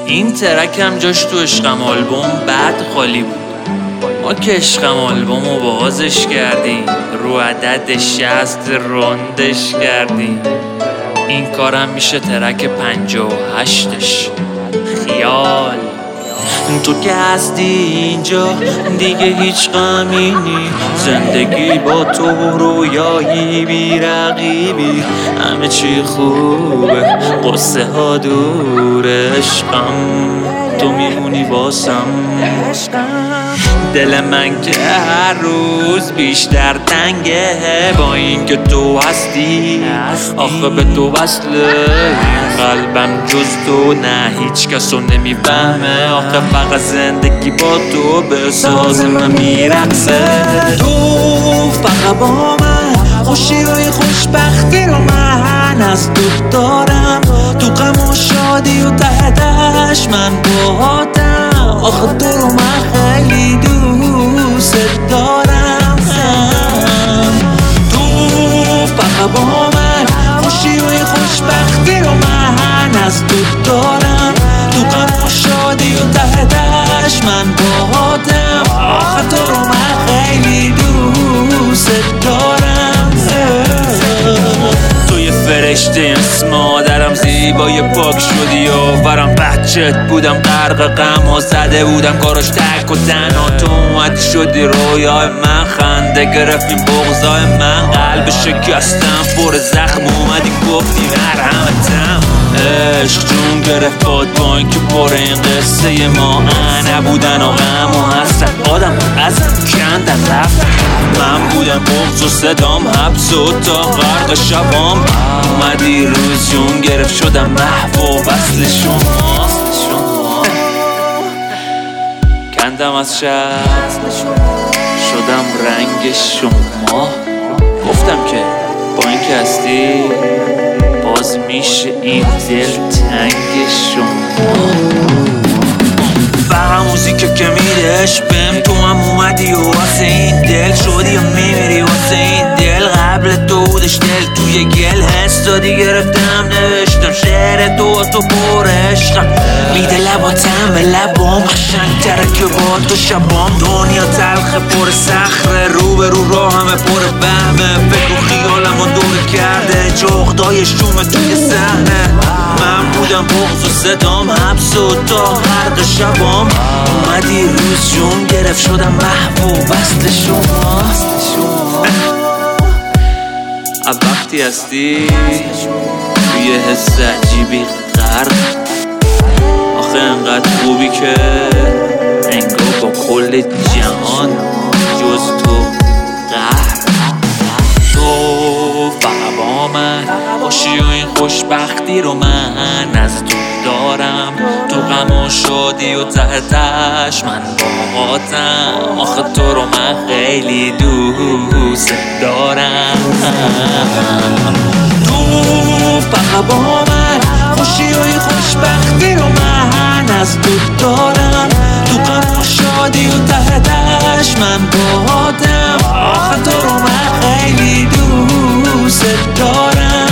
این ترک هم جاش تو عشقم آلبوم بعد خالی بود. ما که عشقم آلبومو بازش کردیم، رو عدد 60 روندش کردیم. این کارم میشه ترک 58ش. خیال تو که هستی اینجا دیگه هیچ غمی نی، زندگی با تو رویایی بی رقیبی، همه چی خوبه قصه ها دوره، عشقم تو میمونی باسم. دل من که هر روز بیشتر تنگه با این که تو هستی، آخه به تو وصله این قلبم جز تو نه هیچ کسو نمیفهمه، آخه فقط زندگی با تو به ساز من میرقصه. تو فقط با من خوشی روی خوشبختی رو من از تو دارم، تو غم و شادی و تهدش من باهاتم، آخه تو رو من خیلی دوست دارم. تو فقط با من خوشی روی خوشبختی رو من از تو دارم، تو غم و شادی و تهدش من باهاتم، آخه تو رو من خیلی دوست دارم. توی فرشته اسم مادرم زیبای پاک شدی آورم، بچت بودم غرق غم ها زده بودم کاراش تک و تنها، تو اومدی شدی رویای من، خنده گرفتیم بغضای من، قلب شکستم پر زخم اومدی گفتی مرحمتم. عشق جون گرفت با این که پر این قصه ما نبودن و غم و حسرت آدم از کندن رفت، من بودم بغض و صدام حبس و تا غرق شبام، اومدی روز جون گرفت شدم محو و وصل شما، کندم از شب شدم رنگ شما، گفتم که با این که هستی باز میشه این دل تنگ شما. فقط موزیک که میدهش بهم، تو هم اومدی و واسه این دل شدی و میمیری واسه این دل، قبل تو بودش دل توی گل حس دادی گرفتم نوشتم شعر تو پر عشقم، میده لباتم به لبام قشنگ‌تره که با تو شبام، دنیا تلخه پر صخره رو به رو راه همه پر وهمه، فکر و خیالم رو دور کرده جغدای شوم توی صحنه، من بودم بغض و صدام حبس و تا غرق شبام، اومدی روز جون گرفت شدم محو و وصل شما. وقتی هستی توی حس عجیبی غرق، آخه انقدر خوبی که انگار با کل جهان جز تو قهر. تو فقط با من باشی و این خوشبختی رو من از تو دارم، تو غم و شادی و تهدش من باهاتم، آخه تو رو من خیلی دوست دارم. تو فقط با من خوشی و این خوشبختی رو من از تو دارم، تو غم و شادی و تهدش من باهاتم، آخه تو رو من خیلی دوست دارم.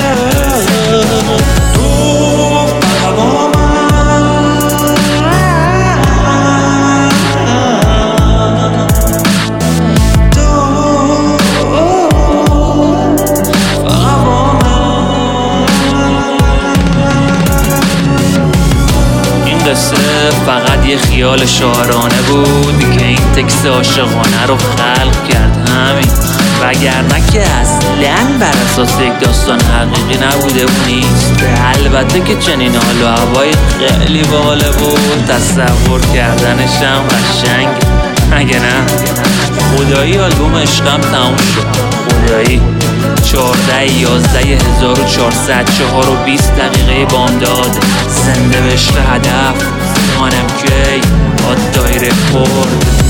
فقط یه خیال شاعرانه بود که این تکست عاشقانه رو خلق کرد همین، وگرنه که اصلاً بر اساس یک داستان حقیقی نبوده و نیست. البته که چنین حال و هوای خیلی باله بود، تصور کردنش هم قشنگ مگه نه؟ خدایی آلبوم عشقم تموم شد، خدایی 14/11/1400 4 و 20 دقیقه بامداد، زنده به عشق هدف خانم کی آد دایره خورد.